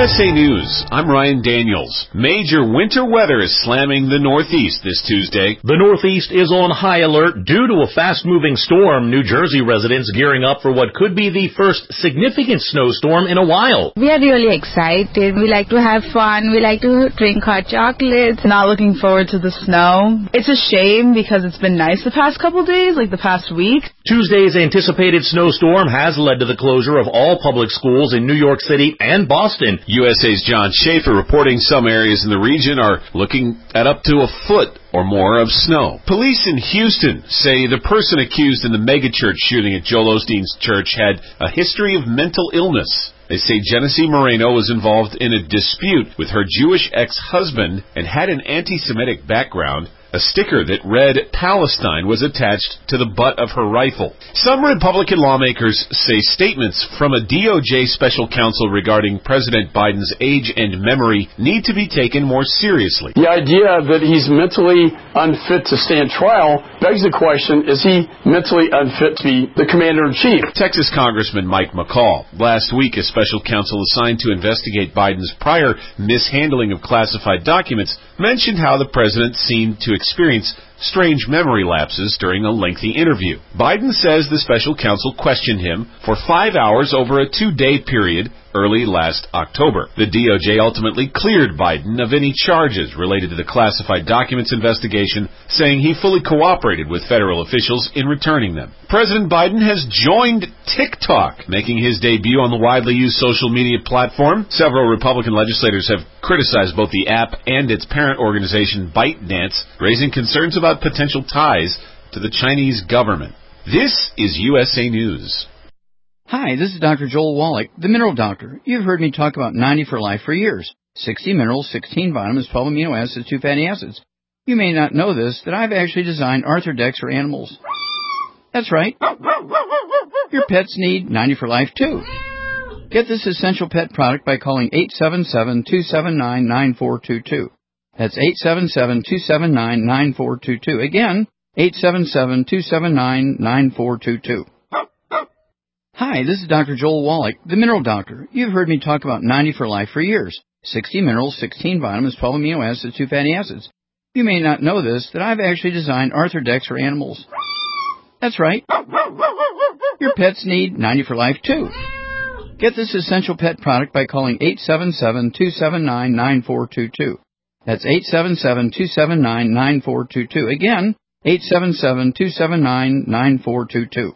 USA News, I'm Ryan Daniels. Major winter weather is slamming the Northeast this Tuesday. The Northeast is on high alert due to a fast-moving storm. New Jersey residents gearing up for what could be the first significant snowstorm in a while. We are really excited. We like to have fun. We like to drink hot chocolates. Not looking forward to the snow. It's a shame because it's been nice the past couple days, like the past week. Tuesday's anticipated snowstorm has led to the closure of all public schools in New York City and Boston. USA's John Schaefer reporting some areas in the region are looking at up to a foot or more of snow. Police in Houston say the person accused in the megachurch shooting at Joel Osteen's church had a history of mental illness. They say Genesee Moreno was involved in a dispute with her Jewish ex-husband and had an anti-Semitic background. A sticker that read Palestine was attached to the butt of her rifle. Some Republican lawmakers say statements from a DOJ special counsel regarding President Biden's age and memory need to be taken more seriously. The idea that he's mentally unfit to stand trial begs the question, is he mentally unfit to be the commander-in-chief? Texas Congressman Mike McCall, last week a special counsel assigned to investigate Biden's prior mishandling of classified documents, mentioned how the president seemed to experience strange memory lapses during a lengthy interview. Biden says the special counsel questioned him for 5 hours over a 2-day period early last October. The DOJ ultimately cleared Biden of any charges related to the classified documents investigation, saying he fully cooperated with federal officials in returning them. President Biden has joined TikTok, making his debut on the widely used social media platform. Several Republican legislators have criticized both the app and its parent organization ByteDance, raising concerns about potential ties to the Chinese government. This is USA News. Hi, this is Dr. Joel Wallach, the Mineral Doctor. You've heard me talk about 90 for Life for years. 60 minerals, 16 vitamins, 12 amino acids, 2 fatty acids. You may not know this, that I've actually designed Arthrodex for animals. That's right. Your pets need 90 for Life too. Get this essential pet product by calling 877-279-9422. That's 877-279-9422. Again, 877-279-9422. Hi, this is Dr. Joel Wallach, the Mineral Doctor. You've heard me talk about 90 for Life for years. 60 minerals, 16 vitamins, 12 amino acids, 2 fatty acids. You may not know this, that I've actually designed Arthrodex for animals. That's right. Your pets need 90 for Life too. Get this essential pet product by calling 877-279-9422. That's 877-279-9422. Again, 877-279-9422.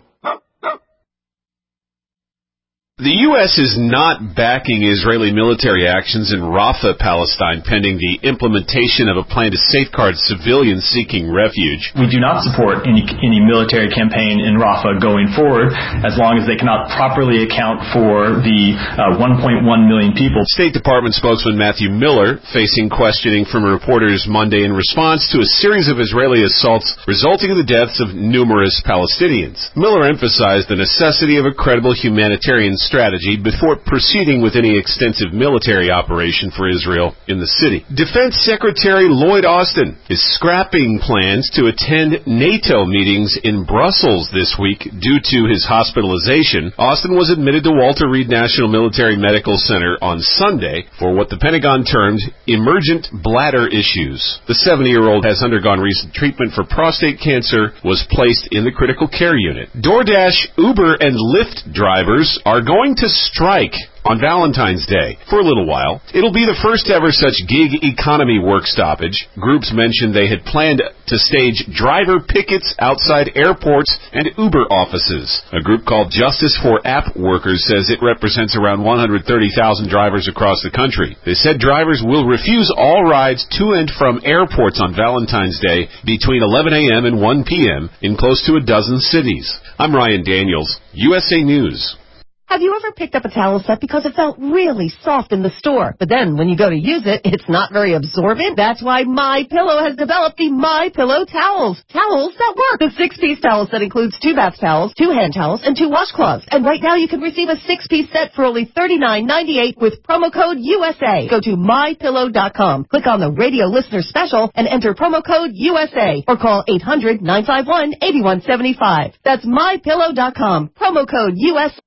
The U.S. is not backing Israeli military actions in Rafah, Palestine, pending the implementation of a plan to safeguard civilians seeking refuge. We do not support any military campaign in Rafah going forward as long as they cannot properly account for the 1.1 million people. State Department spokesman Matthew Miller facing questioning from reporters Monday in response to a series of Israeli assaults resulting in the deaths of numerous Palestinians. Miller emphasized the necessity of a credible humanitarian strategy before proceeding with any extensive military operation for Israel in the city. Defense Secretary Lloyd Austin is scrapping plans to attend NATO meetings in Brussels this week due to his hospitalization. Austin was admitted to Walter Reed National Military Medical Center on Sunday for what the Pentagon termed emergent bladder issues. The 70-year-old has undergone recent treatment for prostate cancer, was placed in the critical care unit. DoorDash, Uber, and Lyft drivers are going to strike on Valentine's Day for a little while. It'll be the first ever such gig economy work stoppage. Groups mentioned they had planned to stage driver pickets outside airports and Uber offices. A group called Justice for App Workers says it represents around 130,000 drivers across the country. They said drivers will refuse all rides to and from airports on Valentine's Day between 11 a.m. and 1 p.m. in close to a dozen cities. I'm Ryan Daniels, USA News. Have you ever picked up a towel set because it felt really soft in the store, but then when you go to use it, it's not very absorbent? That's why MyPillow has developed the MyPillow towels. Towels that work. The 6-piece towel set includes 2 bath towels, 2 hand towels, and 2 washcloths. And right now you can receive a 6-piece set for only $39.98 with promo code USA. Go to MyPillow.com, click on the radio listener special, and enter promo code USA, or call 800-951-8175. That's MyPillow.com, promo code USA.